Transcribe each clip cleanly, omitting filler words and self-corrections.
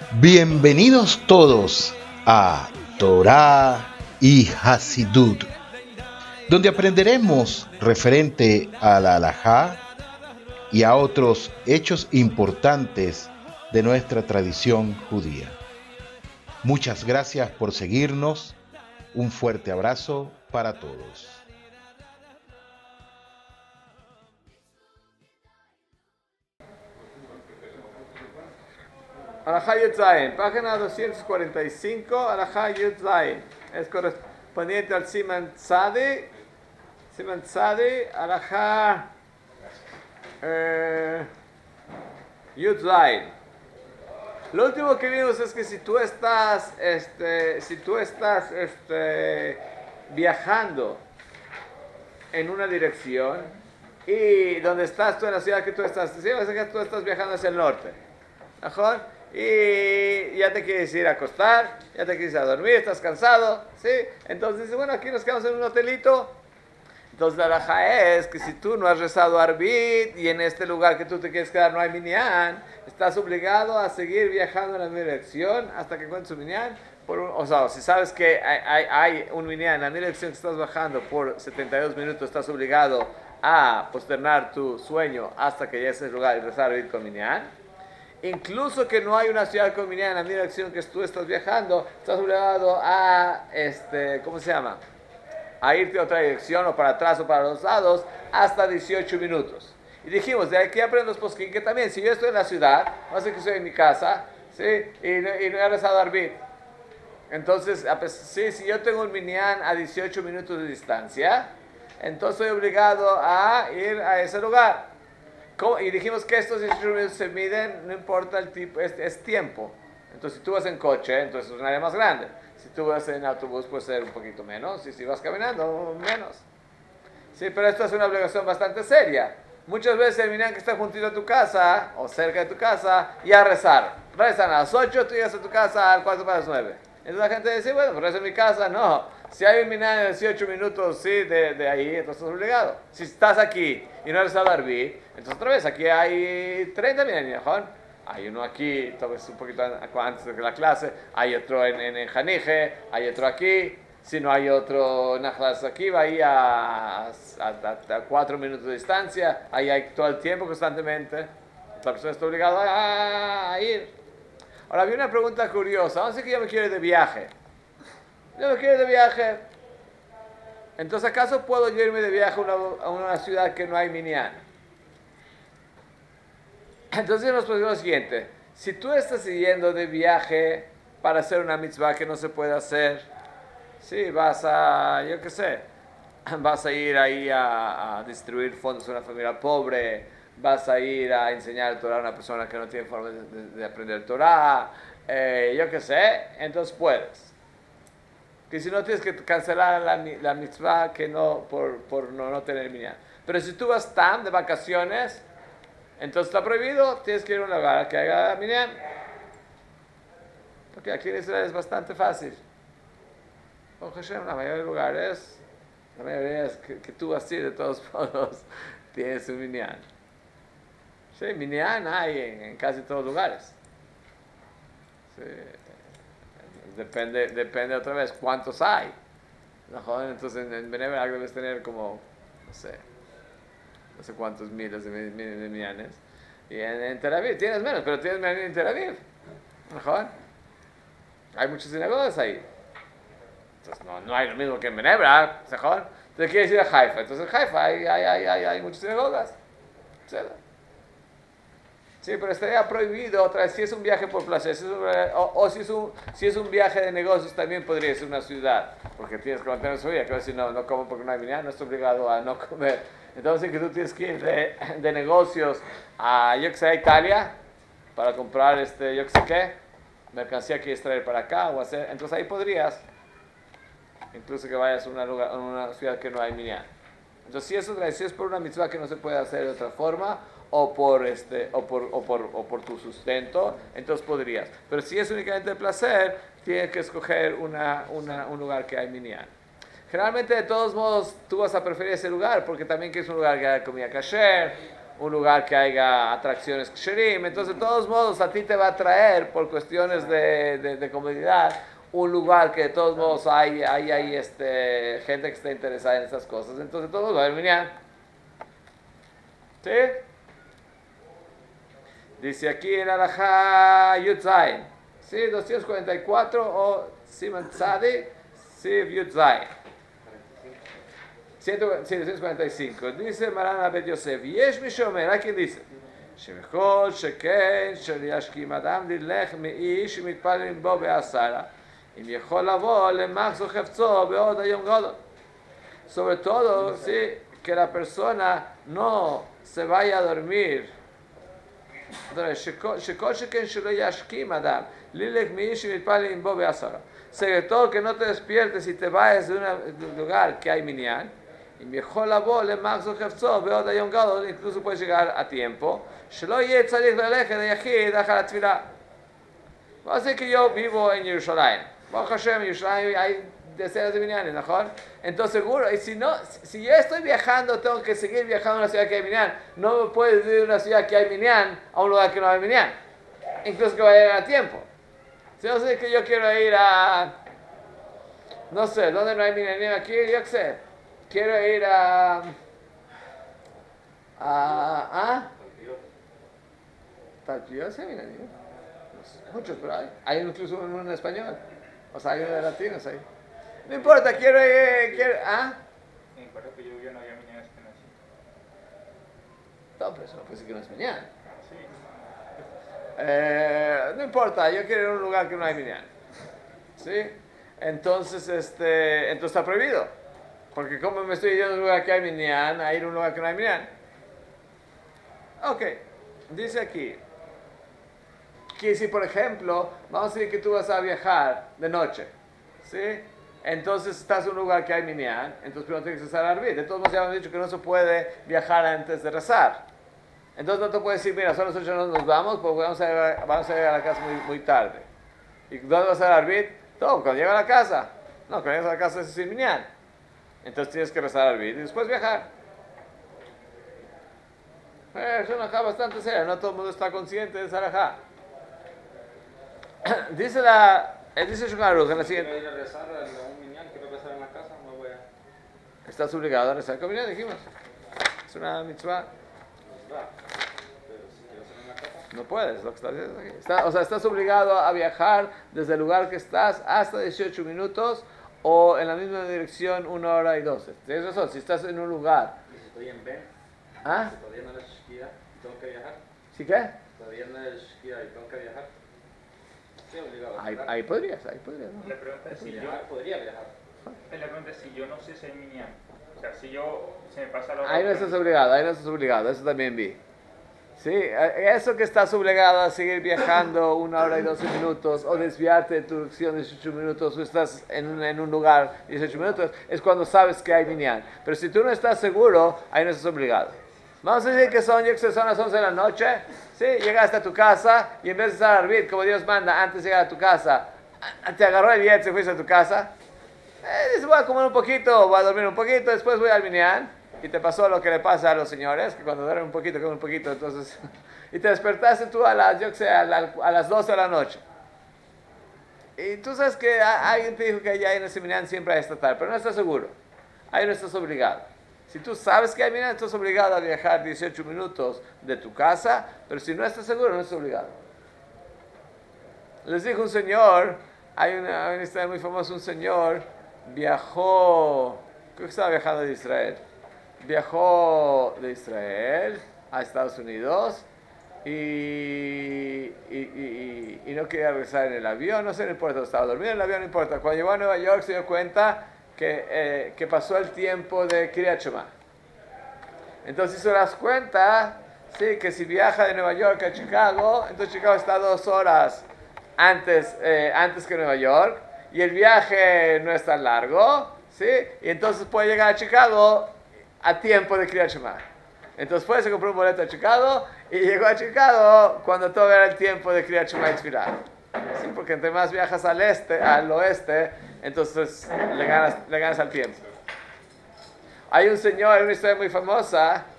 Bienvenidos todos a Torah y Hasidut, donde aprenderemos referente a la Halajá y a otros hechos importantes de nuestra tradición judía. Muchas gracias por seguirnos. Un fuerte abrazo para todos. Alajá Yud Zayin, página 245, Alajá Yud Zayin. Es correspondiente al Siman Tzadi, Alajá Yud Zayin. Lo último que vimos es que si tú estás viajando en una dirección y donde estás tú en la ciudad que tú estás, ¿sí? O sea que tú estás viajando hacia el norte, ¿mejor? Y ya te quieres ir a acostar, ya te quieres ir a dormir, estás cansado, ¿sí? Entonces dices, bueno, aquí nos quedamos en un hotelito. Entonces la halajá es que si tú no has rezado Arbit y en este lugar que tú te quieres quedar no hay minyan, estás obligado a seguir viajando en la misma dirección hasta que encuentres un minyan. O sea, si sabes que hay un minyan en la dirección que estás bajando por 72 minutos, estás obligado a posternar tu sueño hasta que llegues a ese lugar y rezar Arbit con minyan. Incluso que no hay una ciudad con minyan en la dirección que tú estás viajando, estás obligado a, ¿cómo se llama? A irte a otra dirección o para atrás o para los lados hasta 18 minutos. Y dijimos, de aquí aprendo los posquín que también, si yo estoy en la ciudad, no sé que estoy en mi casa, ¿sí? y no he rezado Arbit. Entonces, sí, si yo tengo un minyan a 18 minutos de distancia, entonces estoy obligado a ir a ese lugar. Y dijimos que estos 18 minutos se miden, no importa el tipo, es tiempo. Entonces, si tú vas en coche, entonces es un área más grande. Si tú vas en autobús, puede ser un poquito menos. Y si vas caminando, menos. Sí, pero esto es una obligación bastante seria. Muchas veces el minyan que está juntito a tu casa, o cerca de tu casa, ya rezar. Rezan a las 8, tú llegas a tu casa al 4 para las 9. Entonces la gente dice, bueno, pero rezo en mi casa. No, si hay un minyan de 18 minutos, sí, de ahí, entonces estás obligado. Si estás aquí y no has rezado Arbit, entonces otra vez, aquí hay 30 minyan, ¿no? Hay uno aquí, tal vez un poquito antes de la clase, hay otro en Janije, hay otro aquí. Si no hay otro en Najlas aquí, va ahí a 4 minutos de distancia, ahí hay todo el tiempo constantemente. La persona está obligada a ir. Ahora, había una pregunta curiosa. Vamos a decir que yo me quiero ir de viaje. Entonces, ¿acaso puedo yo irme de viaje a una ciudad que no hay minyan? Entonces nos pusimos lo siguiente: si tú estás yendo de viaje para hacer una mitzvah que no se puede hacer, sí, vas a ir ahí a distribuir fondos a una familia pobre, vas a ir a enseñar Torah a una persona que no tiene forma de aprender Torah, entonces puedes. Que si no tienes que cancelar la mitzvah que no, por no tener minyan. Pero si tú vas de vacaciones, entonces está prohibido, tienes que ir a un lugar que haga minyan. Porque aquí en Israel es bastante fácil. La mayoría de lugares, la mayoría es que tú vas a ir de todos modos, tienes un minyan. Sí, minyan hay en casi todos lugares. Sí. Depende otra vez cuántos hay. Entonces en Benever debes tener como, no sé cuántos miles de minyanes. Y en Tel Aviv tienes menos, pero tienes minyan en Tel Aviv. Mejor. Hay muchas sinagogas ahí. Entonces no hay lo mismo que en Benebra, mejor. Entonces quieres ir a Haifa. Entonces en Haifa hay muchas sinagogas. Sí, pero estaría prohibido otra vez si es un viaje por placer, si es un viaje de negocios también podría ser una ciudad, porque tienes que mantener su vida. Que si no como porque no hay minyan, no estoy obligado a no comer. Entonces que tú tienes que ir de negocios a Italia para comprar mercancía que quieres traer para acá o hacer. Entonces ahí podrías, incluso que vayas a una ciudad que no hay minyan. Entonces si es por una mitzvah que no se puede hacer de otra forma, o por tu sustento, entonces podrías. Pero si es únicamente de placer, tienes que escoger un lugar que hay minyan. Generalmente, de todos modos, tú vas a preferir ese lugar, porque también que es un lugar que hay comida kasher, un lugar que haya atracciones ksherim. Entonces, de todos modos, a ti te va a traer, por cuestiones de comodidad, un lugar que de todos modos hay gente que está interesada en estas cosas. Entonces, de todos modos va a haber minyan. ¿Sí? Dice aquí en Alajá Yudzain, ¿sí? 244 o Siman Tzadi, Siv Yudzain. 245. Dice Marana Bet Yosef, Yesh Mishomer, ¿a quién dice? Shemechol, Sheken, Sheliashkim Adam, Lilech, Meish, Mitpalim Bo Beasara, Im Yechol Lavo, Lemach Zohefzo, Beod Ayom Godol. Sobre todo, sí, que la persona no se vaya a dormir. Shekol, Sheken, Sheliashkim Adam, Lilech, Meish, Mitpalim Bo Beasara. Sobre todo que no te despiertes y te vayas de un lugar que hay minyan. Y mejor la bola, Maxo Jefzo, veo de Yom Gadol, incluso puede llegar a tiempo. Shelo yeh tzarich lelech de yachid achar atfilah. Va a ser que yo vivo en Jerusalén. Baruch Hashem, en Jerusalén hay decenas de minyanes, ¿no? Entonces seguro, y si yo estoy viajando, tengo que seguir viajando a una ciudad que hay minyan. No me puedes ir de una ciudad que hay minyan a un lugar que no hay minyan. Incluso que vaya a llegar a tiempo. Si no sé que yo quiero ir a, no sé, ¿dónde no hay minyanim aquí? Yo qué sé. Quiero ir a Talpiot, sí, minyanim. Muchos, pero hay incluso uno en español. O sea, hay uno de latinos ahí. No importa, quiero ir, En el barrio que yo vivía no había minyanes que no. No, pero eso no puede decir que no es minyan. Sí. No importa, yo quiero ir a un lugar que no hay minyan. ¿Sí? Entonces está prohibido. Porque como me estoy yendo a un lugar que hay minyan, a ir a un lugar que no hay minyan. Ok, dice aquí que si por ejemplo, vamos a decir que tú vas a viajar de noche, ¿sí? Entonces estás en un lugar que hay minyan, entonces primero tienes que rezar arbit. De todos modos ya hemos dicho que no se puede viajar antes de rezar. Entonces no te puedes decir, mira, solo nosotros nos vamos porque vamos a llegar a la casa muy tarde. ¿Y dónde vas a hacer arbit? Todo, cuando llega a la casa. No, cuando llegas a la casa es sin minyan. Entonces tienes que rezar arbit y después viajar. Es una alajá bastante seria, no todo el mundo está consciente de esa alajá. Dice Shulchan Aruch en la siguiente. Quiero ir a rezar a un minyan, quiero rezar en la casa, no voy a. Estás obligado a rezar con minyan, dijimos. Es una mitzvah. Pero si quiero hacer en la casa. No puedes, lo que estás diciendo aquí. Estás obligado a viajar desde el lugar que estás hasta 18 minutos o en la misma dirección 1 hora y 12. Tienes razón, si estás en un lugar. ¿Y si estoy en Ben? ¿Ah? Si todavía no es Shkia y tengo que viajar. ¿Sí qué? Todavía no es Shkia y tengo que viajar. Estoy obligado a viajar. Ahí podrías, ¿no? La pregunta es si yo podría viajar. La pregunta es si yo no sé si hay minyan. O sea, si yo se me pasa la hora. Ahí no estás obligado, eso también vi. Sí, eso que estás obligado a seguir viajando 1 hora y 12 minutos o desviarte de tu dirección 18 minutos o estás en un lugar 18 minutos, es cuando sabes que hay minyan. Pero si tú no estás seguro, ahí no estás obligado. Vamos a decir que son las 11 de la noche, ¿sí? Llegaste a tu casa y en vez de estar arbit, como Dios manda, antes de llegar a tu casa, te agarró el billete y fuiste a tu casa. Dices, voy a comer un poquito, voy a dormir un poquito, después voy al minyan. Y te pasó lo que le pasa a los señores, que cuando duermen un poquito, comen un poquito, entonces... y te despertaste tú a las 12 de la noche. Y tú sabes que alguien te dijo que allá en ese minyan siempre hay esta tarde, pero no estás seguro. Ahí no estás obligado. Si tú sabes que hay minyan, estás obligado a viajar 18 minutos de tu casa, pero si no estás seguro, no estás obligado. Les dijo un señor, hay una historia muy famosa, un señor viajó, creo que estaba viajando de Israel. Viajó de Israel a Estados Unidos y no quería regresar en el avión, no sé, no importa, estaba dormido en el avión, no importa. Cuando llegó a Nueva York se dio cuenta que pasó el tiempo de Kriyat Shema. Entonces hizo las cuentas, sí, que si viaja de Nueva York a Chicago, entonces Chicago está 2 horas antes que Nueva York y el viaje no es tan largo, sí, y entonces puede llegar a Chicago a tiempo de Kriyat Shema. Entonces fue, se compró un boleto a Chicago y llegó a Chicago cuando todo era el tiempo de Kriyat Shema y Tfilah. Sí, porque entre más viajas al oeste, entonces le ganas al tiempo. Hay un señor, una historia muy famosa,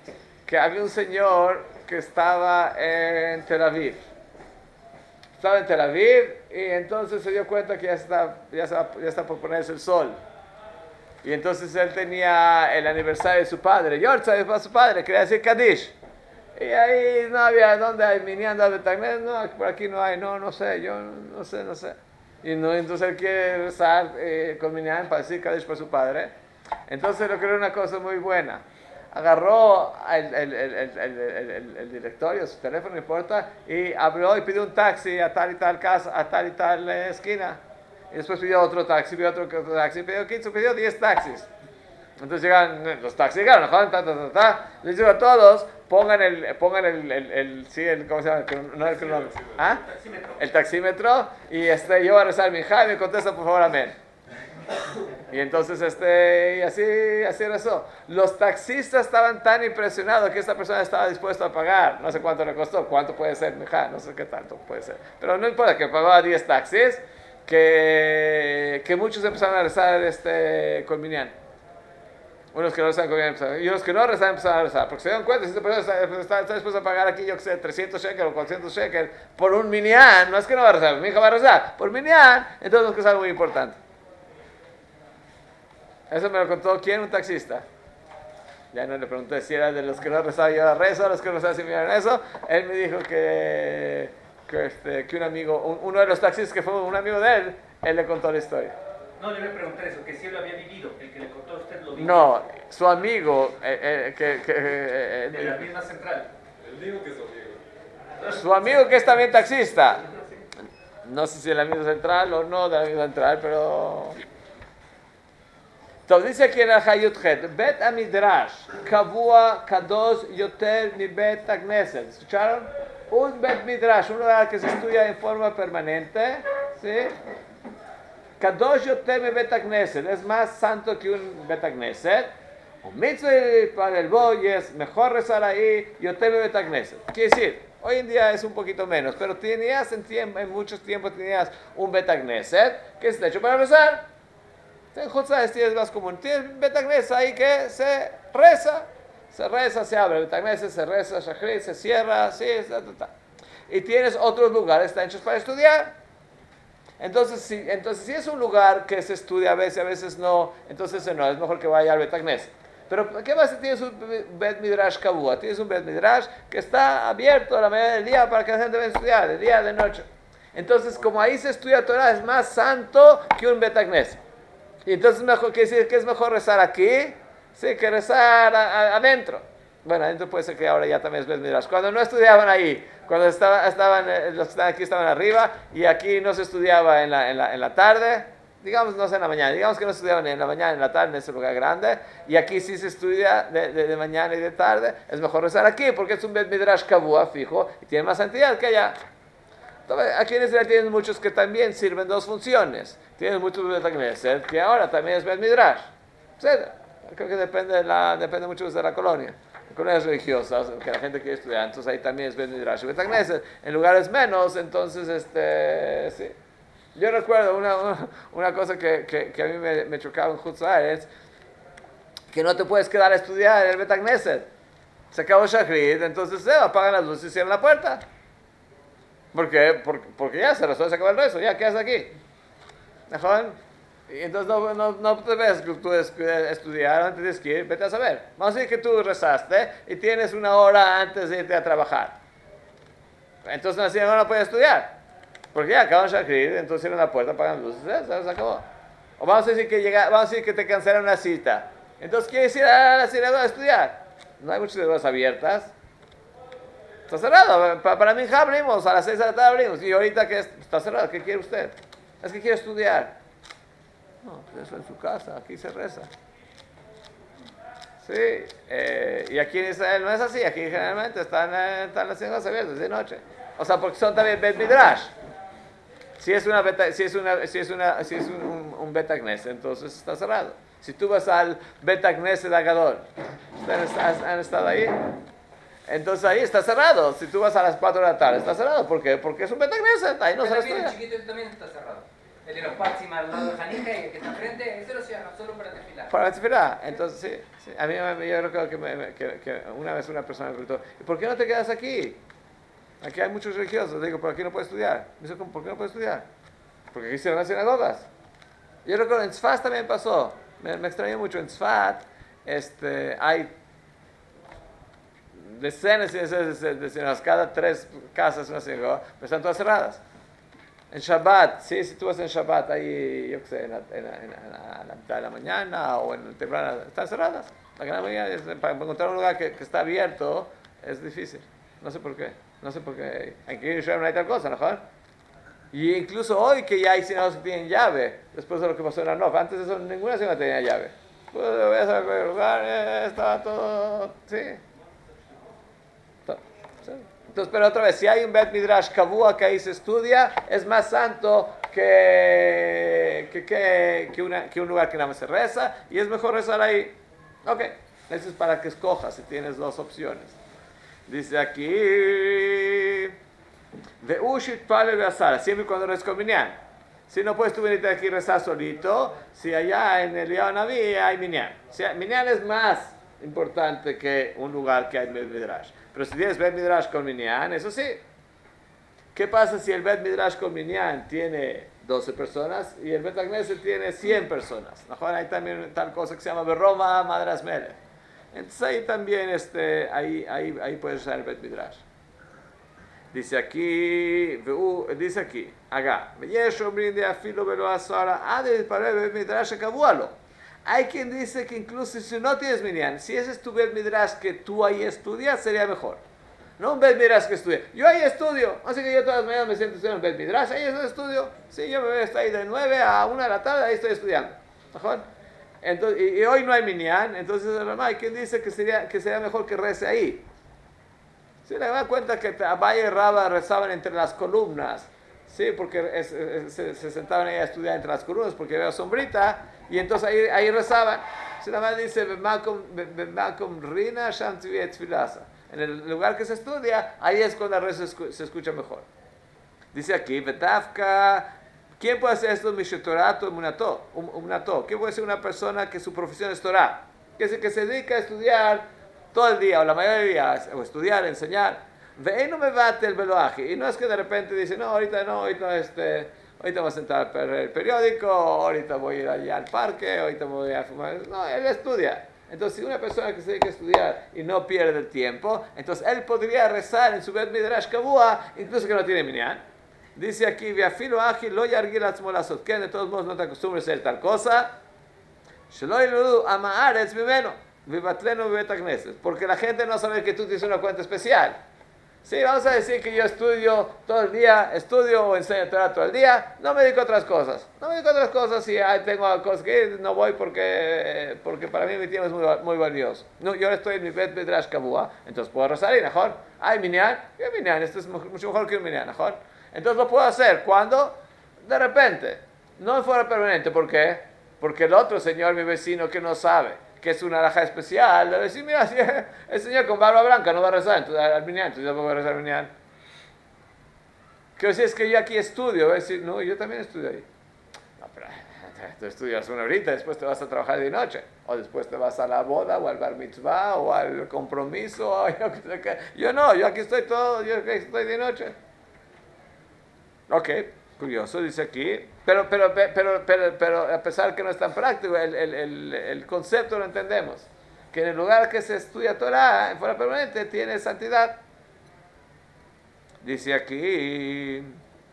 que había un señor que estaba en Tel Aviv. Estaba en Tel Aviv y entonces se dio cuenta que ya está por ponerse el sol. Y entonces él tenía el aniversario de su padre, Yortzeit para su padre, quería decir Kaddish. Y ahí no había, ¿dónde hay minyan de Betagnes? No, por aquí no hay, no sé, yo no sé. Y no, entonces él quiere rezar con minyan para decir Kaddish para su padre. Entonces lo creó una cosa muy buena. Agarró el directorio, su teléfono, no importa, y abrió y pidió un taxi a tal y tal casa, a tal y tal esquina. Y después pidió otro taxi, pidió 10 taxis. Entonces llegan, los taxis llegaron, les digo a todos, pongan el ¿cómo se llama? No, ¿ah? El taxímetro, y yo voy a rezar mi hija y me contesta por favor amén. Y entonces y así rezó. Los taxistas estaban tan impresionados que esta persona estaba dispuesta a pagar. No sé cuánto le costó, cuánto puede ser, mija, no sé qué tanto puede ser. Pero no importa, que pagaba 10 taxis, que muchos empezaron a rezar con minyan. Unos que no rezaban con minyan y unos que no rezaban empezaron a rezar. Porque se dieron cuenta, si esta persona está dispuesta a pagar aquí, yo que sé, 300 shekels o 400 shekels por un minyan, no es que no va a rezar, mi hija va a rezar por minyan, entonces es algo muy importante. Eso me lo contó, ¿quién? Un taxista. Ya no le pregunté si era de los que no rezaban y ahora rezo, los que no rezaban si me eso. Él me dijo que un amigo, uno de los taxistas que fue un amigo de él le contó la historia. No, le voy a preguntar eso, que si él lo había vivido, el que le contó a usted lo vivió. No, su amigo, de la misma central. Él dijo que es su amigo. Su amigo que es también taxista. No sé si es la misma central o no de la misma central, pero... Entonces dice aquí en el Hayut-Het, Bet Amidrash, Kavua, Kadosh, Yoter, mi Bet Agneset. ¿Escucharon? Un Bet Midrash, un lugar que se estudia en forma permanente, ¿sí? Kadosh, Yoter, mi Bet Agneset, es más santo que un Bet Agneset. Un mitzvah para el boy es mejor rezar ahí, Yoter, mi Bet Agneset. Quiere decir, hoy en día es un poquito menos, pero en muchos tiempos tenías un Bet Agneset que está hecho para rezar. En Jutzlares tienes más común, tienes Betagneset ahí que se reza, se abre, Betagneset se reza, Shachrit se cierra, sí, y tienes otros lugares están hechos para estudiar. Entonces si es un lugar que se estudia a veces no, entonces no, es mejor que vaya al Betagneset. Pero ¿qué pasa si tienes un Bet Midrash Kavua? Tienes un Bet Midrash que está abierto a la mañana del día para que la gente venga a estudiar, de día, de noche. Entonces como ahí se estudia Torah, es más santo que un Betagneset. Y entonces quiere decir que es mejor rezar aquí, sí, que rezar adentro. Bueno, adentro puede ser que ahora ya también es Bet Midrash. Cuando no estudiaban ahí, cuando estaban los que están aquí estaban arriba y aquí no se estudiaba en la tarde, digamos no sé en la mañana, digamos que no estudiaban ni en la mañana ni en la tarde en ese lugar grande, y aquí sí se estudia de mañana y de tarde, es mejor rezar aquí porque es un Bet Midrash Kavua fijo y tiene más santidad que allá. Aquí en Israel tienen muchos que también sirven dos funciones. Tienen muchos Betagneset que ahora también es Bet Midrash. Creo que depende mucho de la colonia. En colonias religiosas, que la gente quiere estudiar, entonces ahí también es Bet Midrash y Betagneset. En lugares menos, entonces, sí. Yo recuerdo una cosa que a mí me chocaba en Jutzlares, que no te puedes quedar a estudiar en el Betagneset. Se acabó Shachrit, entonces apagan las luces y cierran la puerta. ¿Por qué? Porque ya se acabó el rezo, ya quedas aquí. ¿Mejor? Y entonces no te ves que tú estudiar antes de ir, vete a saber. Vamos a decir que tú rezaste y tienes una hora antes de irte a trabajar. Entonces así no puedes estudiar. Porque ya acaban Shachrit, entonces cierran la puerta, apagan las luces, se acabó. O vamos a decir que te cancelan una cita. Entonces quieres ir a la sinagoga a estudiar. No hay muchas sinagogas abiertas. Está cerrado. Para mí abrimos, a las 6 de la tarde abrimos. Y ahorita que está cerrado, ¿qué quiere usted? Es que quiere estudiar. No, pues eso en su casa, aquí se reza. Sí, y aquí en Israel no es así, aquí generalmente están las sinagogas abiertas de noche. O sea, porque son también Bet Midrash. Si es un Betagneset, entonces está cerrado. Si tú vas al Betagneset Agadol, ¿han estado ahí? Entonces ahí está cerrado. Si tú vas a las 4 de la tarde, está cerrado. ¿Por qué? Porque es un Betagneset. Ahí no se estudia. El chiquito también está cerrado. El de los Patzim al lado de Janija y el que está enfrente, ese lo cierran solo para tefilá. Para tefilá. Entonces, sí. A mí yo recuerdo que una vez una persona me preguntó, ¿por qué no te quedas aquí? Aquí hay muchos religiosos. Le digo, ¿por aquí no puedes estudiar? Me dice, ¿por qué no puedes estudiar? Porque aquí hicieron las sinagogas. Yo recuerdo, en Tzfat también pasó. Me extrañó mucho. En Tzfat hay decenas y decenas de sinagogas. Cada 3 casas una sinagoga, pero están todas cerradas. En Shabbat, sí, si tú vas en Shabbat, ahí, yo qué sé, a la mitad de la mañana o en temprana, están cerradas. La gran mayoría, para encontrar un lugar que está abierto, es difícil. No sé por qué. Aquí en Israel no hay tal cosa, ¿no? Y incluso hoy que ya hay sinagogas que tienen llave, después de lo que pasó en Arnof, antes de eso ninguna sinagoga tenía llave. Pues ves a cualquier lugar, estaba todo, sí. Entonces, pero otra vez, si hay un Bet Midrash Kavua que ahí se estudia, es más santo que un lugar que nada más se reza, y es mejor rezar ahí. Ok, eso es para que escojas si tienes 2 opciones. Dice aquí, de Ushit Pale Beasara, siempre cuando eres con Minyan. Si no puedes tú venirte aquí y rezar solito, si allá en el Eliyahu Naví hay Minyan. Minyan es más importante que un lugar que hay Bet Midrash. Pero si tienes Bet Midrash con Minyan, eso sí. ¿Qué pasa si el Bet Midrash con Minyan tiene 12 personas y el Bet Knesset tiene 100 personas? Mejor hay también tal cosa que se llama Berroma Madras Melech. Entonces ahí también ahí puedes usar el Bet Midrash. Dice aquí, Agá, hay quien dice que incluso si no tienes Minyan, si ese es tu Bet Midrash que tú ahí estudias, sería mejor. No un Bet Midrash que estudia. Yo ahí estudio, así que yo todas las mañanas me siento estudiando un Bet Midrash, ahí estudio. Sí, yo me voy a estar ahí de 9 a 1 de la tarde, ahí estoy estudiando. ¿Mejor? Entonces, y hoy no hay Minyan, entonces hay quien dice que sería mejor que rece ahí. Si le da cuenta que Abaye y Rabba rezaban entre las columnas, sí, porque se sentaban ahí a estudiar entre las columnas porque había sombrita, y entonces ahí rezaban. Si la madre dice, en el lugar que se estudia, ahí es cuando la rezo se escucha mejor. Dice aquí, Betafka, ¿quién puede hacer esto? Mishetorato Umunato. ¿Quién puede ser una persona que su profesión es Torah? Que se dedica a estudiar todo el día, o la mayoría, o estudiar, enseñar. No me bate el veloaje. Y no es que de repente dice, no, ahorita voy a sentar el periódico, ahorita voy a ir allá al parque, ahorita me voy a fumar. No, él estudia. Entonces, si una persona que se dedica a estudiar y no pierde el tiempo, entonces él podría rezar en su Bet Midrash Kavua, incluso que no tiene Minyan. Dice aquí, Viafilo Aji lo yargil atzmolasot, que de todos modos no te acostumbres a hacer tal cosa. Shelo yiludu amaaretz mimeno, vivatlenu bebet hakneset, porque la gente no sabe que tú tienes una cuenta especial. Sí, vamos a decir que yo estudio todo el día, o enseño Torah todo el día, no me dedico a otras cosas. Y tengo cosas que no voy porque para mí mi tiempo es muy, muy valioso. No, yo ahora estoy en mi Bet Midrash Kavua, entonces puedo rezar y mejor. Hay Minyan, ¿qué Minyan? Esto es mucho mejor que un Minyan, mejor. Entonces lo puedo hacer, ¿cuándo? De repente, no de forma permanente. ¿Por qué? Porque el otro señor, mi vecino, que no sabe que es una alhaja especial, le decir, mira, si el señor con barba blanca no va a rezar al Minyan, entonces yo voy a rezar al Minyan. Quiero decir, es que yo aquí estudio, voy a decir, no, yo también estudio ahí. No, pero tú estudias una horita, después te vas a trabajar de noche, o después te vas a la boda, o al bar mitzvah, o al compromiso, o yo no, yo aquí estoy estoy de noche. Ok, curioso, dice aquí, pero a pesar que no es tan práctico, el concepto lo entendemos, que en el lugar que se estudia Torah, en forma permanente, tiene santidad. Dice aquí,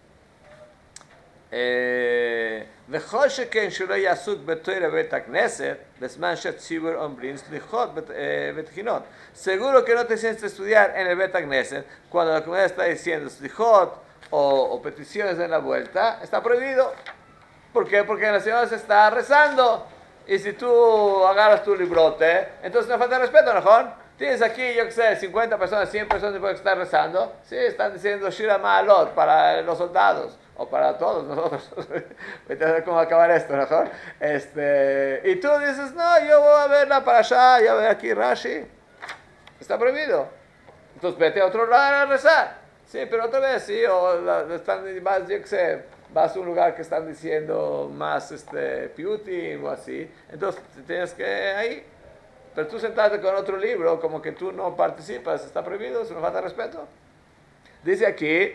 וכל שכן שלא יעסוק בתורה בבית הכנסת, בזמן שהציבור אומרים סליחות ותחינות. Seguro que no te sientes a estudiar en el Bet Knesset cuando la comunidad está diciendo slichot o peticiones en la vuelta, está prohibido. ¿Por qué? Porque en la ciudad se está rezando. Y si tú agarras tu librote, entonces no falta de respeto, ¿no? Tienes aquí, yo qué sé, 50 personas, 100 personas que están rezando. Sí, están diciendo Shira Ma'alot para los soldados. O para todos nosotros. Voy a ver cómo acabar esto, mejor. Y tú dices, no, yo voy a ver la parashá, ya voy aquí Rashi. Está prohibido. Entonces vete a otro lugar a rezar. Sí, pero otra vez, sí, o están más, yo qué sé, vas a un lugar que están diciendo más piutim o así, entonces tienes que ahí. Pero tú sentarte con otro libro, como que tú no participas, está prohibido, es una falta de respeto. Dice aquí,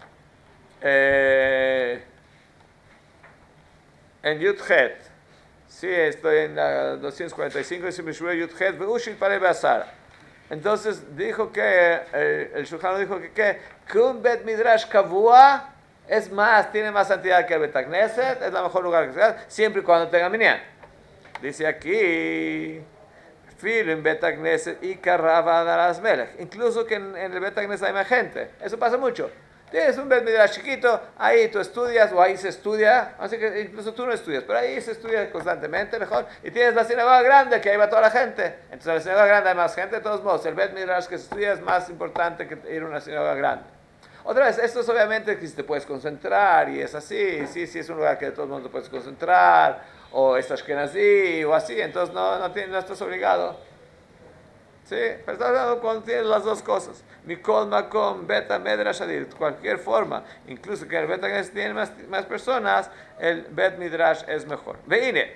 en Yudhet, sí, estoy en la 245, dice Mishmur Yudhet, Veushil Parei Be'asar. Entonces dijo que, el Shulchan dijo que un Bet Midrash Kavua es más, tiene más santidad que el Bet Knesset, es el mejor lugar que se hace, siempre y cuando tenga minyan. Dice aquí, Filo en Bet Knesset y Karrava Daras Melech, incluso que en el Bet Knesset hay más gente, eso pasa mucho. Tienes un Bet Midrash chiquito, ahí tú estudias, o ahí se estudia, así que incluso tú no estudias, pero ahí se estudia constantemente mejor. Y tienes la sinagoga grande, que ahí va toda la gente. Entonces en la sinagoga grande hay más gente, de todos modos. El Bet Midrash que se estudia es más importante que ir a una sinagoga grande. Otra vez, esto es obviamente que si te puedes concentrar, y es así, sí, es un lugar que de todos modos te puedes concentrar, o estás Ashkenazí, o así, entonces no estás obligado. Sí, pero estás hablando cuando tienes las dos cosas. Mikol Makom, Beta Midrash Adir, de cualquier forma, incluso que el Beta Knesset tiene más personas, el Bet Midrash es mejor. Veine,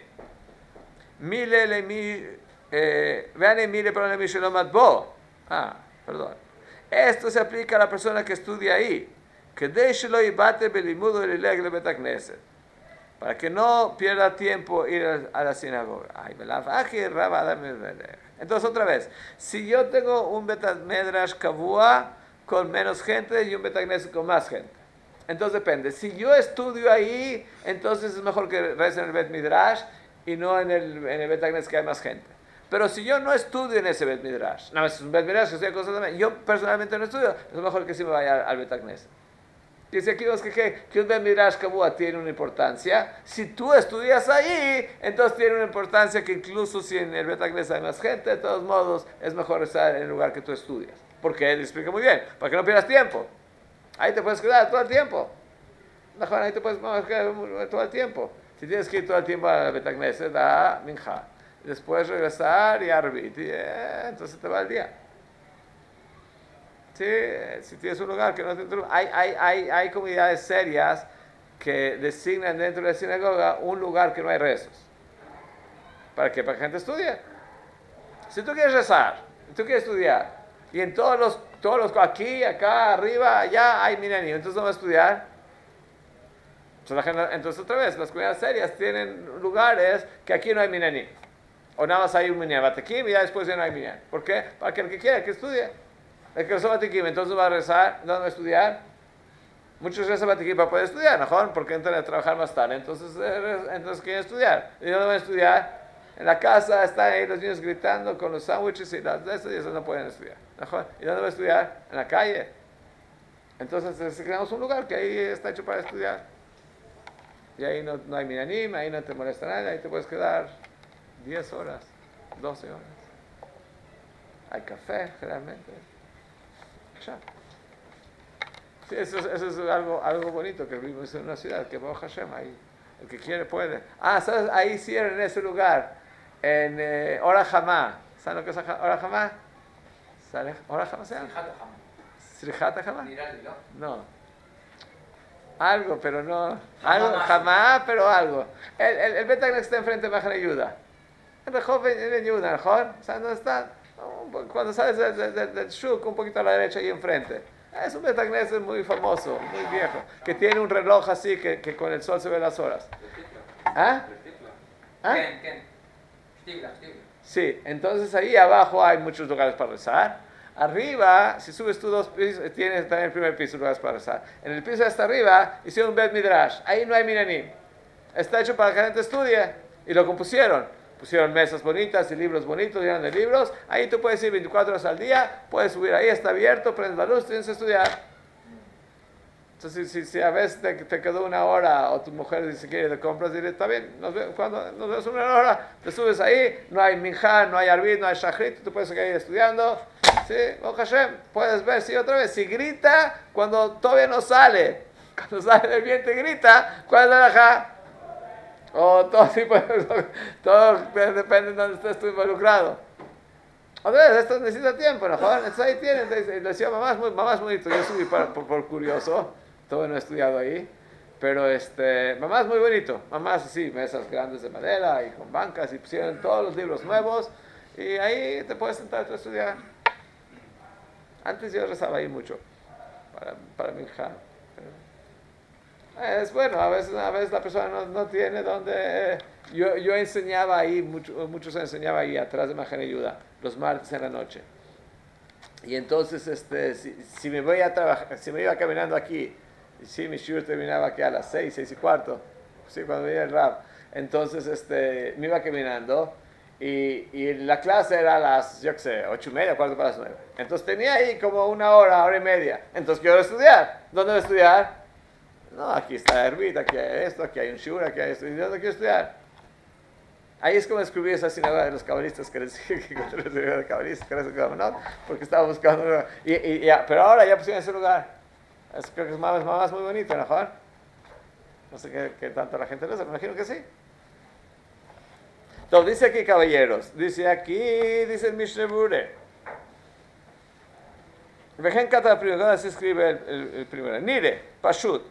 veane mile para mi Shelomat Bo. Perdón. Esto se aplica a la persona que estudia ahí. Que de Shelo Ibate Belimudo el Ileg le Beta Knesset. Para que no pierda tiempo ir a la sinagoga. Ay, Belafaji, Rabada Midrash. Entonces, otra vez, si yo tengo un Bet Midrash Kavua con menos gente y un Bet Knesset con más gente, entonces depende. Si yo estudio ahí, entonces es mejor que rece en el Bet Midrash y no en el Bet Knesset que hay más gente. Pero si yo no estudio en ese Bet Midrash, no, es un Bet Midrash que estoy constantemente, yo personalmente no estudio, es mejor que sí me vaya al Bet Knesset. Dice aquí que un Bet Midrash Kavua tiene una importancia. Si tú estudias ahí, entonces tiene una importancia que incluso si en el Bet Knesset hay más gente, de todos modos es mejor estar en el lugar que tú estudias. Porque él explica muy bien, para que no pierdas tiempo. Ahí te puedes quedar todo el tiempo. Ahí te puedes quedar todo el tiempo. Si tienes que ir todo el tiempo al Bet Knesset, da minja. Después regresar y arbit. Entonces te va el día. Sí, si tienes un lugar que no te interrumpe. Hay comunidades serias que designan dentro de la sinagoga un lugar que no hay rezos. ¿Para qué? Para que la gente estudie. Si tú quieres rezar, tú quieres estudiar, y en todos los aquí, acá, arriba, allá hay minanim, entonces no vas a estudiar. Entonces otra vez, las comunidades serias tienen lugares que aquí no hay minanim. O nada más hay un minyan batekim y ya después ya no hay minyan. ¿Por qué? Para que el que quiera que estudie. El que rezó Batikim, entonces va a rezar, no va a estudiar. Muchos rezan Batikim para poder estudiar, ¿no? Porque entran a trabajar más tarde. Entonces quieren estudiar. ¿Y dónde van a estudiar? En la casa están ahí los niños gritando con los sándwiches y las de eso, y eso no pueden estudiar, ¿no? ¿Y dónde van a estudiar? En la calle. Entonces creamos un lugar que ahí está hecho para estudiar. Y ahí no hay minanim, ahí no te molesta nada, ahí te puedes quedar 10 horas, 12 horas. Hay café, generalmente. Sí, eso es algo bonito que vivimos en una ciudad, que Baruch Hashem, ahí el que quiere puede. ¿Sabes? Ahí cierran en ese lugar, en Ora Hamá. ¿Saben lo que es Ora Hamá? ¿Ora Hamá se llama? Srijata Hamá. No. Algo, pero no. Algo, Hamá, pero algo. El Bet Knesset está enfrente de Mahane Yehuda. El Rehov en Yehuda, ¿no? ¿Saben dónde está? Cuando sales del Shuk, un poquito a la derecha, ahí enfrente. Es un Bet Knesset muy famoso, muy viejo, que tiene un reloj así que con el sol se ven las horas. Sí, entonces ahí abajo hay muchos lugares para rezar. Arriba, si subes tú 2 pisos, tienes también el primer piso lugares para rezar. En el piso de hasta arriba hicieron un Bet Midrash. Ahí no hay minanim. Está hecho para que la gente estudie. Y lo compusieron. Pusieron mesas bonitas y libros bonitos, llenos de libros. Ahí tú puedes ir 24 horas al día, puedes subir ahí, está abierto, prendes la luz, tienes que estudiar. Entonces, si a veces te quedó 1 hora, o tu mujer dice que quiere de compras, dile, está bien, cuando nos vemos 1 hora, te subes ahí, no hay minjá, no hay arbit, no hay shachrit, tú puedes seguir ahí estudiando. Sí, Baruch Hashem, puedes ver, sí, otra vez, si grita cuando todavía no sale, cuando sale del vientre grita, ¿cuál es la halajá? O todo tipo todo depende de donde estés tú involucrado. Otra vez, esto necesita tiempo, ¿no? Entonces ahí tienen, le decía, mamá es bonito, yo subí por curioso, todavía no he estudiado ahí, Pero mamá es muy bonito, mamá es así, mesas grandes de madera y con bancas y pusieron todos los libros nuevos y ahí te puedes sentar a estudiar. Antes yo rezaba ahí mucho para mi hija. Es bueno, a veces la persona no tiene donde... Yo enseñaba ahí, muchos enseñaba ahí atrás de Mahane Yehuda, los martes en la noche. Y entonces, si me voy a trabajar, si me iba caminando aquí, sí, mi shiur terminaba aquí a las 6:15, sí, cuando venía el rab. Entonces, me iba caminando y la clase era a las, 8:30, 8:45. Entonces tenía ahí como una hora y media. Entonces quiero estudiar. ¿Dónde voy a estudiar? No, aquí está la ermita, aquí hay esto, aquí hay un shiur, aquí hay esto. ¿Y dónde quiero estudiar? Ahí es como descubrí esa sinagoga de los cabalistas que les dije que encontré la sinagoga de cabalistas, que era ese no, porque estaba buscando. Pero ahora ya pusieron ese lugar. Creo que es más muy bonito, ¿no, Juan? No sé qué tanto la gente lo hace, me imagino que sí. Entonces, dice aquí, caballeros, dice el Mishneh Berurah. Vejen kata primero, así escribe el primero. Nire, pashut.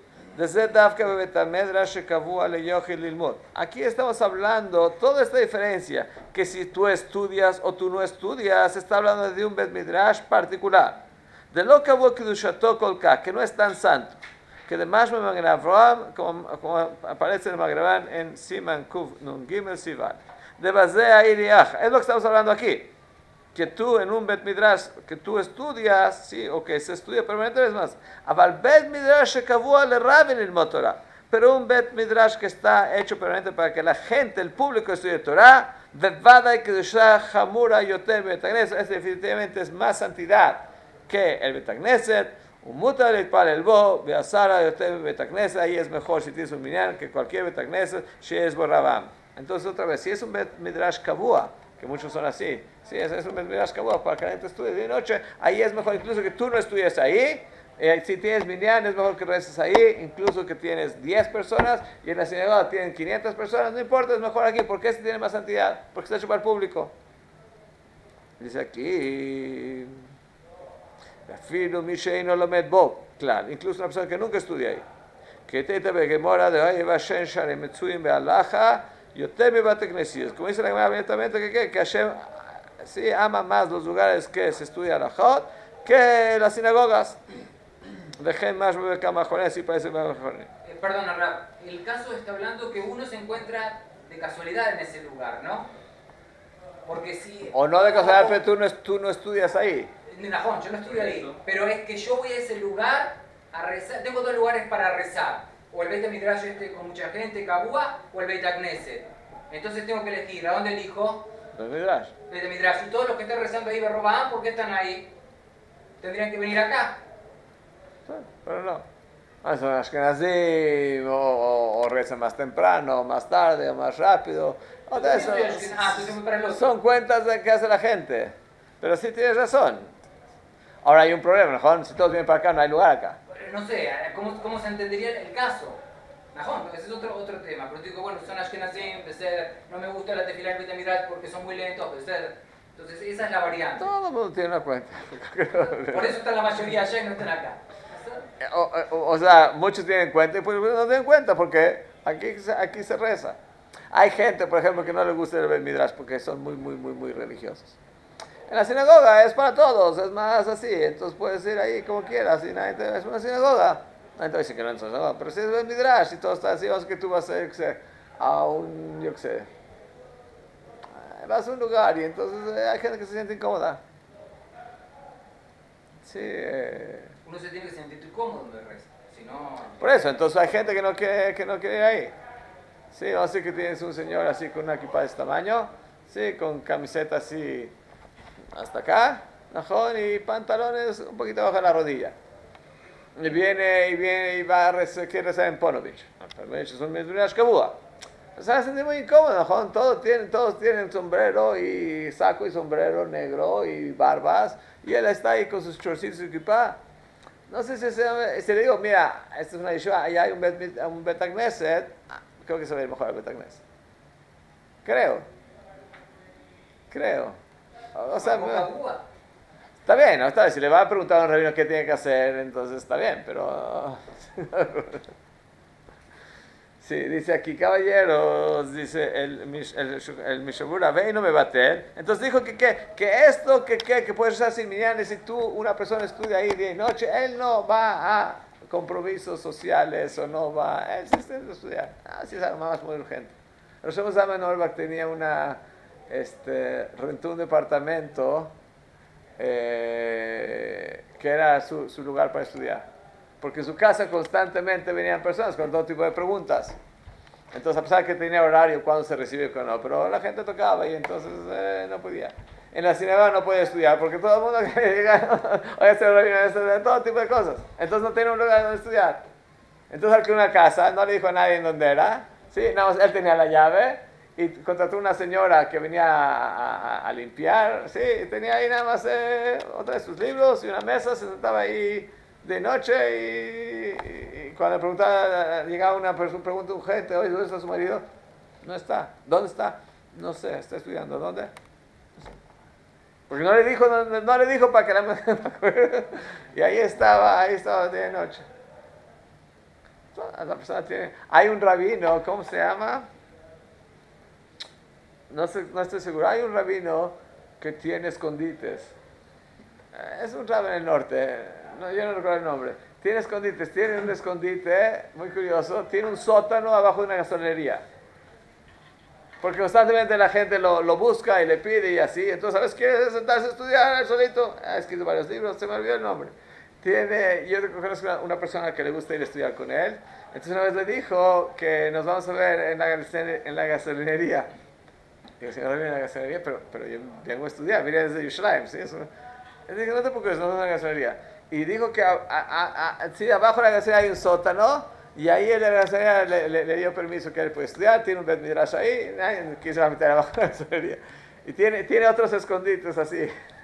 Aquí estamos hablando, toda esta diferencia, que si tú estudias o tú no estudias, se está hablando de un Bet Midrash particular. De lo que que no es tan santo. Que de Mashma Magen Avraham, como aparece en el Magraban en Siman Kuv Nun Gimel Sivan. De Bazea Iriach. Es lo que estamos hablando aquí. Que tú en un Bet Midrash, que tú estudias, sí, o que se estudia permanentemente más. Aval Bet Midrash se kavua le rabin el Torah. Pero un Bet Midrash que está hecho permanente para que la gente, el público estudie Torah, Vevada y Kedushah Hamura Yotem Betagneset, este definitivamente es más santidad que el Betagneset. Un mutar para el bo, Beasara Yotem Betagneset, ahí es mejor si tienes un minyan que cualquier Betagneset, Shees Borrabam. Entonces otra vez, si es un Bet Midrash kavua, que muchos son así, si es un Bet Midrash kavua para que la gente estudie de noche, ahí es mejor incluso que tú no estudies ahí. Si tienes minyan es mejor que reces ahí, incluso que tienes 10 personas y en la sinagoga tienen 500 personas, no importa, es mejor aquí. ¿Por qué se tiene más santidad? Porque está hecho para el público. Dice aquí, claro, incluso una persona que nunca estudia ahí. Que te gemora de hoy va Shen Sharem Metzuim bealaja, Yotem Bateknesios. Como dice la Gemara abiertamente que Hashem sí ama más los lugares que se estudia alajot que las sinagogas. Dejen más camajones y parece camajones. Perdona, Rab, el caso está hablando que uno se encuentra de casualidad en ese lugar, ¿no? Porque si... O no de casualidad, pero tú no estudias ahí. Najón, yo no estudio ahí, pero es que yo voy a ese lugar a rezar. Tengo dos lugares para rezar, o el Beit Midrash con mucha gente, Kabua, o el Beit Knesset. Entonces tengo que elegir, ¿a dónde elijo? Beit Midrash. Beit Midrash. Y todos los que están rezando ahí, Berrobaán, ¿por qué están ahí? ¿Tendrían que venir acá? Pero no. Son Ashkenazim, o rezan más temprano, o más tarde, o más rápido. Son cuentas de que hace la gente. Pero sí tienes razón. Ahora hay un problema, ¿no? Si todos vienen para acá, no hay lugar acá. No sé, ¿cómo se entendería el caso? Najón, ese es otro tema. Pero digo, bueno, son Ashkenazim, no me gusta la tefilá del Beit Midrash porque son muy lentos, entonces esa es la variante. Todo el mundo tiene una cuenta. Por eso está la mayoría allá y no están acá. O sea, muchos tienen cuenta y pues no tienen cuenta porque aquí se reza. Hay gente, por ejemplo, que no le gusta el Beit Midrash porque son muy religiosos. En la sinagoga es para todos, es más así, entonces puedes ir ahí como quieras, y nadie es una sinagoga. Nadie te dice que no es una sinagoga, pero si es Beit Midrash y todo está así, vamos que tú vas a un, vas a un lugar y entonces hay gente que se siente incómoda. Sí. Uno se tiene que sentir cómodo donde reza, si no... Por eso, entonces hay gente que no quiere ir ahí. Sí, no sé que tienes un señor así con una equipa de este tamaño, sí, con camiseta así hasta acá, y pantalones un poquito bajo la rodilla. Y viene y va a rezar, quiere rezar en Ponovich. Es un Midrash Kabua. Se va a sentir muy incómodo, todos tienen sombrero y saco y sombrero negro y barbas, y él está ahí con sus chorcitos y equipa. No sé si le digo, mira, esta es una yeshiva, allá hay un Bet Knesset, creo que se va a ir mejor al Bet Knesset. Creo. O sea, está bien, ¿no? Está bien, si le va a preguntar a un rabino qué tiene que hacer, entonces está bien, pero... Sí, dice aquí, caballeros, dice el Mishabura, ve y no me bater. Entonces dijo que esto, que puedes usar sin minyan, si tú, una persona estudia ahí día y noche, él no va a compromisos sociales o no va, él sí está a estudiar. Así es algo más muy urgente. Rosh Zalman Auerbach tenía rentó un departamento que era su lugar para estudiar. Porque en su casa constantemente venían personas con todo tipo de preguntas. Entonces, a pesar de que tenía horario cuando se recibe y cuando no, pero la gente tocaba y entonces no podía. En la sinagoga no podía estudiar porque todo el mundo llega, todo tipo de cosas. Entonces no tenía un lugar donde estudiar. Entonces alquiló una casa, no le dijo a nadie en dónde era. ¿Sí? Nada más él tenía la llave y contrató una señora que venía a limpiar. ¿Sí? Tenía ahí nada más otra de sus libros y una mesa, se sentaba ahí de noche y cuando le preguntaba, llegaba una persona, pregunta un gente, oye, ¿dónde está su marido? No está. ¿Dónde está? No sé, está estudiando. ¿Dónde? No sé. Porque no le dijo para que la y ahí estaba de noche. La persona tiene, hay un rabino, ¿cómo se llama? No estoy seguro. Hay un rabino que tiene escondites. Es un rabino en el norte. No, yo no recuerdo el nombre. Tiene escondites, tiene un escondite muy curioso, tiene un sótano abajo de una gasolinería. Porque constantemente la gente lo busca y le pide y así. Entonces, ¿sabes? ¿Quiere sentarse a estudiar él solito? Ha escrito varios libros, se me olvidó el nombre. Yo conozco una persona que le gusta ir a estudiar con él. Entonces una vez le dijo que nos vamos a ver en la gasolinería. Digo, si no viene en la gasolinería, pero yo vengo a estudiar, vine desde Yerushalayim, ¿sí? Eso. Él dijo, no te preocupes, no es una gasolinería. Y dijo que sí, abajo de la gasolinería hay un sótano, y ahí el de la gasolinería le dio permiso que él puede estudiar, tiene un Bet Midrash ahí, nadie quiso meter abajo de la gasolinería. Y tiene otros escondites así.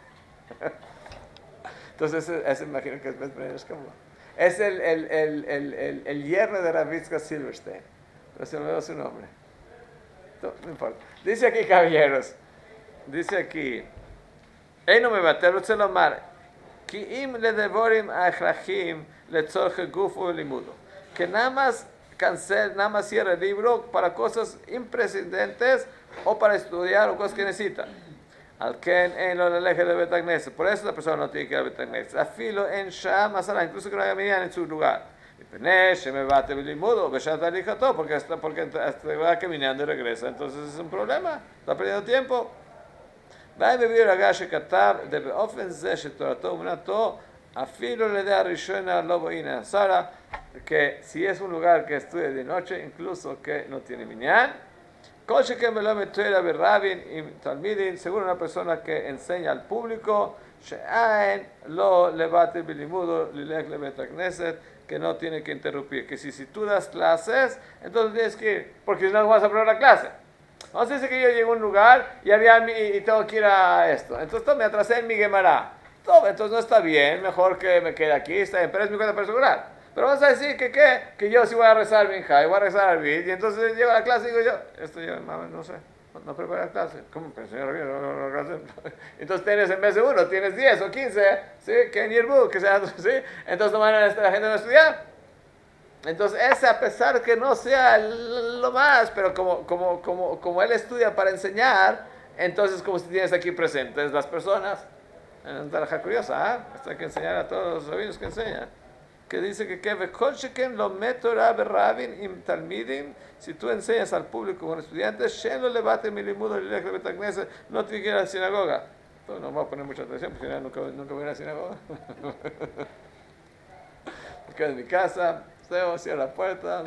Entonces, ese imagino que es Bet Midrash como. Es el yerno de Ravitska Silverstein, pero se me olvidó su nombre. No importa. Dice aquí, caballeros, dice aquí, no me bater, que nada más cierra el libro para cosas imprescindentes o para estudiar o cosas que necesitan. Por eso la persona no tiene que ir al Betagneset. Afilo en Sham Asara, incluso que no haya minyan en su lugar. Porque va caminando y regresa, entonces es un problema, está perdiendo tiempo. Que si es un lugar que estudia de noche, incluso que no tiene minyan, seguro una persona que enseña al público, que no tiene que interrumpir, que si tú das clases, entonces tienes que ir, porque si no vas a probar la clase. Vamos a decir que yo llego a un lugar y tengo que ir a esto, entonces me atrasé en mi Gemara. Entonces no está bien, mejor que me quede aquí, está bien, pero es mi cuenta personal. Pero vamos a decir que yo sí voy a rezar Minja y voy a rezar al Bid, y entonces llego a la clase y digo yo, mamá, no sé, no preparé la clase. ¿Cómo? Pero señor, no clase. Entonces tienes en vez de uno, tienes 10 o 15, ¿sí? Que en Yerbu, que sea, ¿sí? Entonces no van a la gente no a estudiar. Entonces ese, a pesar que no sea lo más, pero como él estudia para enseñar, entonces como si tienes aquí presentes las personas. Una taraja curiosa, Esto hay que enseñar a todos los rabinos que enseñan. Que dice si tú enseñas al público con estudiantes, no tiene que ir a la sinagoga. Entonces, no me voy a poner mucha atención porque nunca voy a la sinagoga. Me quedo en mi casa, cierro la puerta,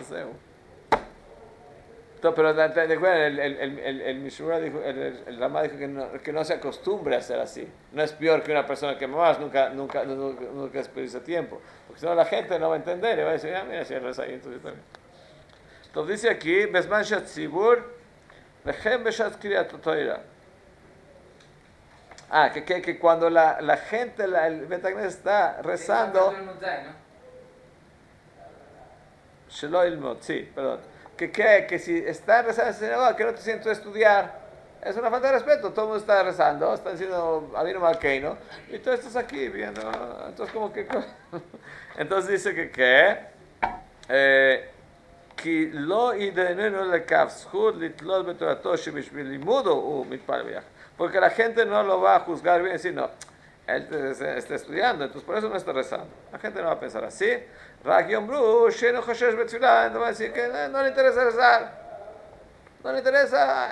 pero el Mishura dijo, el Rama dijo que no se acostumbre a hacer así. No es peor que una persona que más nunca desperdicia tiempo. Porque si no la gente no va a entender y va a decir, mira, si él reza ahí, entonces también. Entonces dice aquí, Besman Shat Zibur, Lechem Beshat Kriyat Torah. Que cuando la gente, el Betagneset está rezando, Shelo Ilmod, sí, perdón. Que si está rezando en la sinagoga, que no te sientes a estudiar, es una falta de respeto. Todo el mundo está rezando, está diciendo Avinu Malkeinu, y tú estás aquí viendo. Entonces, como que. Entonces dice כי לא ידעננו לכף זכות לתלות בתורתו שבשביל לימודו הוא מתפלל ביחד. Porque la gente no lo va a juzgar bien y decir, no, él está estudiando, entonces por eso no está rezando. La gente no va a pensar así. רק יאמרו שאינו חושש בתפילה, entonces va a decir que no le interesa rezar. No le interesa.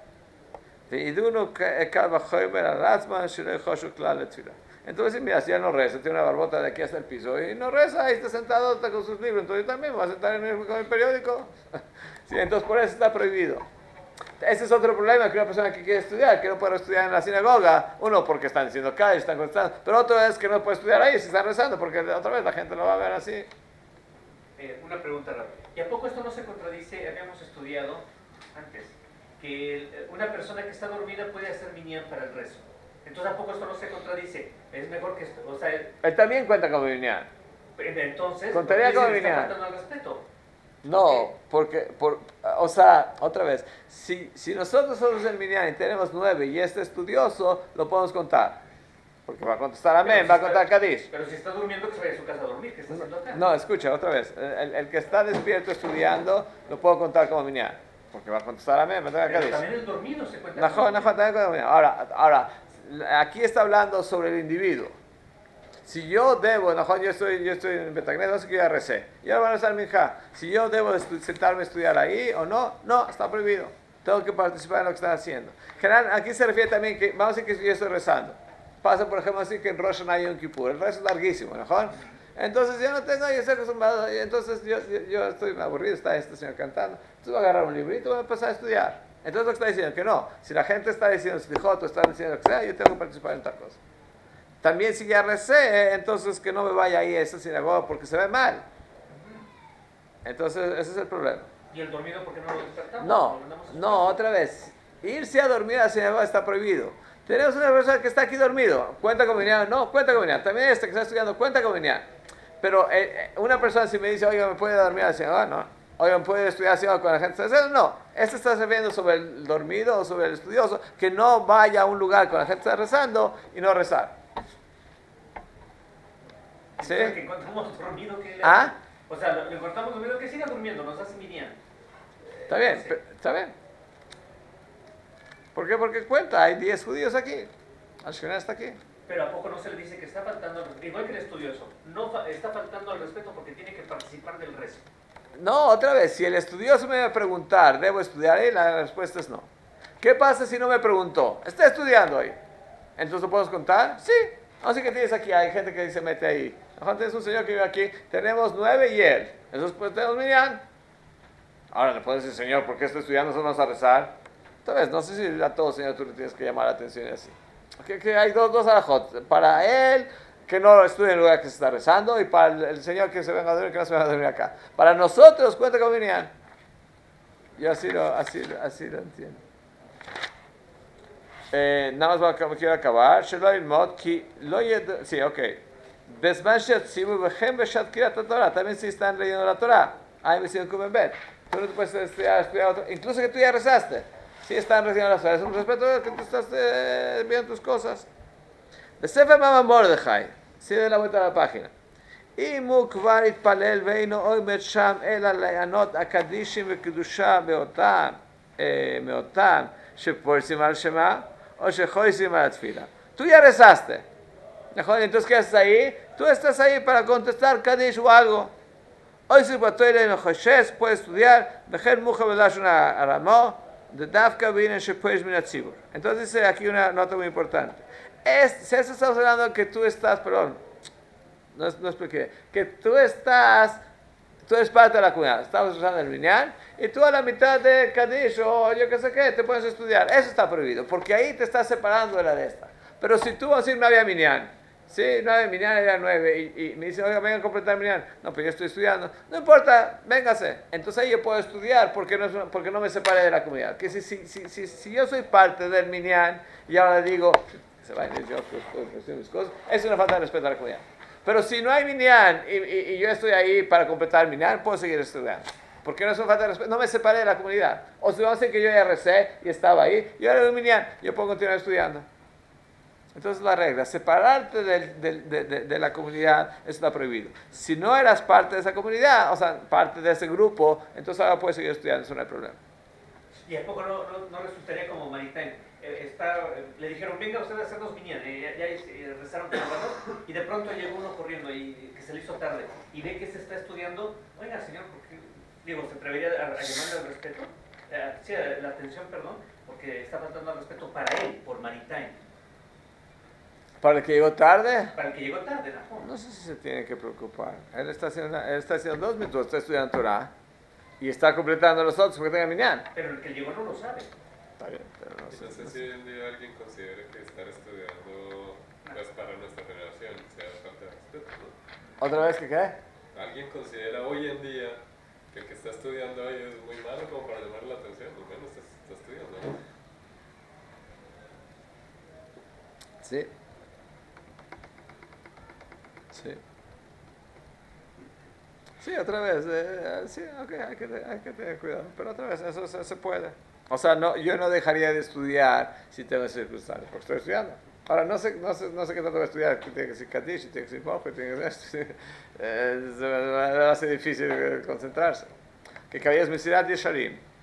וידעונו קל וחומר על עצמם שלא יחושו כלל לתפילה. Entonces, mira, si él no reza, tiene una barbota de aquí hasta el piso y no reza, ahí está sentado, está con sus libros, entonces yo también me voy a sentar con el periódico. Sí, entonces por eso está prohibido. Ese es otro problema que una persona que quiere estudiar, que no puede estudiar en la sinagoga, uno porque están diciendo calles, están contestando, pero otro es que no puede estudiar ahí si están rezando, porque otra vez la gente lo va a ver así. Una pregunta rápida. ¿Y a poco esto no se contradice? Habíamos estudiado antes que una persona que está dormida puede hacer minyan para el rezo. Entonces, ¿a poco esto no se contradice? Es mejor que... O sea, él también cuenta como minyan. Entonces, contaría como minyan. ¿Está faltando al respeto? No, porque, o sea, otra vez, si nosotros somos el minyan y tenemos 9 y este estudioso, lo podemos contar. Porque va a contestar amén, va a contar Kadish. Pero si está durmiendo, que se vaya a su casa a dormir, ¿qué está haciendo acá? No, escucha, otra vez, el que está despierto estudiando, lo puedo contar como minyan. Porque va a contestar amén, va a contar Kadish. Pero también el dormido se cuenta como minyan. También como minyan. Ahora, aquí está hablando sobre el individuo. Si yo debo, yo estoy en Betagnet, no sé que ya recé, ya van a estar minja. Si yo debo sentarme a estudiar ahí o no, no, está prohibido. Tengo que participar en lo que están haciendo. General, aquí se refiere también que, vamos a decir que yo estoy rezando. Pasa, por ejemplo, así que en Rosh Hashanah y Yom Kippur, el rezo es larguísimo, ¿no? Entonces yo no tengo, yo estoy acostumbrado, entonces yo estoy aburrido, está este señor cantando, entonces voy a agarrar un librito y voy a empezar a estudiar. Entonces lo que está diciendo, que no, si la gente está diciendo slijot o están diciendo lo que sea, yo tengo que participar en tal cosa. También si ya recé, entonces que no me vaya ahí a esa sinagoga porque se ve mal. Entonces ese es el problema. ¿Y el dormido por qué no lo despertamos? No, otra vez. Irse a dormir a la sinagoga está prohibido. Tenemos una persona que está aquí dormido, cuenta con minyan, no, cuenta con minyan. También este que está estudiando, cuenta con minyan. Pero una persona si me dice, oiga, ¿me puede dormir a la sinagoga? No. Oiga, ¿me puede estudiar sinagoga con la gente? No. Este está refiriendo sobre el dormido o sobre el estudioso, que no vaya a un lugar con la gente que está rezando y no rezar. ¿Sí? O sea, que encontramos dormido que o sea, lo encontramos dormido que siga durmiendo, nos hace minyan. Está bien, está bien. ¿Por qué? Porque cuenta, hay 10 judíos aquí. Ashkenaz está aquí. Pero ¿a poco no se le dice que está faltando, igual que el estudioso, está faltando al respeto porque tiene que participar del rezo? No, otra vez, si el estudioso me va a preguntar, ¿debo estudiar ahí? La respuesta es no. ¿Qué pasa si no me preguntó? ¿Está estudiando ahí? ¿Entonces lo podemos contar? Sí. Así que tienes aquí, hay gente que se mete ahí. Tienes un señor que vive aquí, tenemos 9 y él. Entonces pues tenemos minyan. Ahora le puedes decir, señor, ¿por qué está estudiando? ¿Nosotros vamos a rezar? Tal vez, no sé si a todos, señor, tú le tienes que llamar la atención y así. Que hay dos alajot. Para él, que no estudie en el lugar que se está rezando, y para el señor que se venga a dormir, que no se venga a dormir acá. Para nosotros, cuenta con minyan. Yo así lo entiendo. Nada más quiero acabar. Sí, ok. También si están leyendo la Torah. Ahí me siguen como Bet. Tú no te puedes estudiar otro. Incluso que tú ya rezaste. Si están recibiendo la Torah, es un respeto que tú estás viendo tus cosas. De Sefer Mama Mordechai. Si de la vuelta a la página. אם הוא כבר התפלל ואינו עומד שם אלא לענות הקדישים וקדושה מאותם שפורסים על שמה o שחויסים על התפילה. Tú ya rezaste. Entonces, ¿qué haces ahí? Tú estás ahí para contestar Kadish o algo. Hoy si Batoyle no Joshes puede estudiar Bejer Muja Belashon Aramo de Dafka Vinen Shepuesh Minatzibur. Entonces dice aquí una nota muy importante. Si estamos hablando que tú estás, perdón, no expliqué, que tú eres parte de la comunidad, estamos usando el minyan, y tú a la mitad de Kadish o yo qué sé qué, te puedes estudiar. Eso está prohibido, porque ahí te estás separando de la de esta. Pero si tú vas a decir no había minyan, sí, no había minyan, era 9, y me dicen, oiga, vengan a completar minyan. No, pero yo estoy estudiando. No importa, véngase. Entonces ahí yo puedo estudiar porque no me separé de la comunidad. Que si yo soy parte del minyan y ahora digo, se vayan yo estoy mis cosas, es una falta de respeto a la comunidad. Pero si no hay minyan y yo estoy ahí para completar el minyan, puedo seguir estudiando. Porque no es una falta de respeto, no me separé de la comunidad. O si vamos a decir que yo ya recé y estaba ahí, yo era un minyan, yo puedo continuar estudiando. Entonces la regla, separarte de la comunidad está prohibido. Si no eras parte de esa comunidad, o sea, parte de ese grupo, entonces ahora puedes seguir estudiando, eso no hay problema. ¿Y a poco no resultaría como Maritime? Le dijeron, venga ustedes a hacer 2 minyan, ya rezaron con los y de pronto llegó uno corriendo y que se le hizo tarde y ve que se está estudiando. Oiga, señor, ¿por qué? Digo, ¿se atrevería a llamarle al respeto? Sí, la atención, perdón, porque está faltando al respeto para él, por Maritime. ¿Para el que llegó tarde? Para el que llegó tarde, no sé si se tiene que preocupar. Él está haciendo 2 minutos, está estudiando Torah y está completando los otros porque tenga minyan. Pero el que llegó no lo sabe. Está bien, pero no sé. No sé si hoy en día alguien considera que estar estudiando pues, para nuestra generación sea falta de respeto, ¿no? ¿Otra vez que qué? ¿Alguien considera hoy en día que el que está estudiando hoy es muy malo como para llamar la atención? Al menos está estudiando, ¿no? Sí. Sí. Sí, otra vez. Sí, ok, hay que tener cuidado. Pero otra vez, eso se puede. O sea, no, yo no dejaría de estudiar si tengo circunstancias, porque estoy estudiando. Ahora, no sé qué tanto voy a estudiar, tiene que ser Kadish, tiene que ser Mojo, tiene que ser esto. Va a ser difícil concentrarse. Que cabías Mesirat Yesharim.